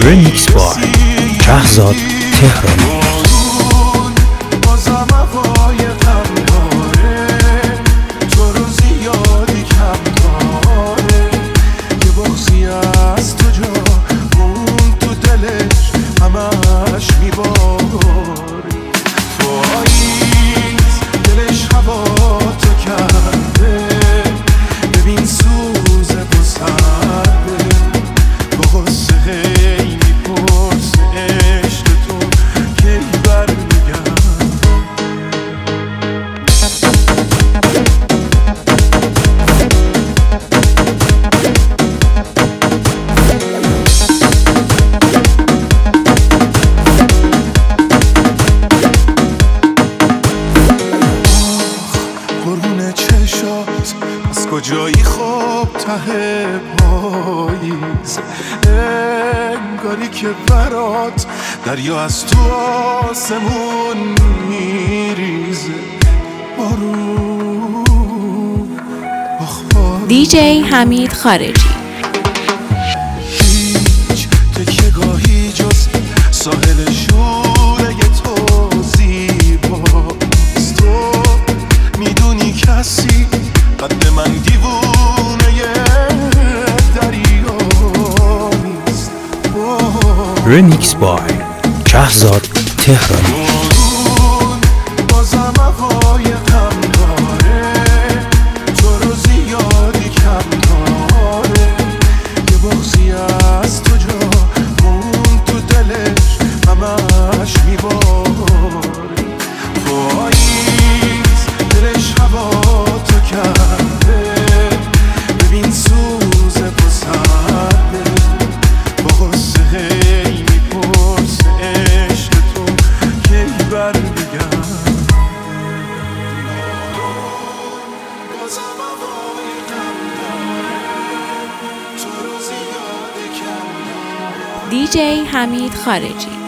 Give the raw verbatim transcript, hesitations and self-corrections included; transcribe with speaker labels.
Speaker 1: رمیکس بای شهرزاد تهرانی.
Speaker 2: از کجایی خواب ته پاییز، انگاری که برات دریا از تو آسمون میریزه. بارون
Speaker 3: دی جی حمید خارجی.
Speaker 2: هیچ تکیه‌گاهی جز ساحل شوره تو زیباست. تو میدونی کسی قد من دیوونه دریا نیست.
Speaker 1: رمیکس بای شهرزاد تهرانی.
Speaker 2: بازم هوای غم داره، تو رو زیادی کم داره. یه بغضی از تو جا مون تو دلش همش میباره. پاییز دلش هوا تو کرده، ببین سوز بسرده. با غصه هی میپرسه عشق تو کی برمیگرد. بازم هوای غم داره، تو رو زیادی کم داره.
Speaker 3: دی جی حمید خارجی.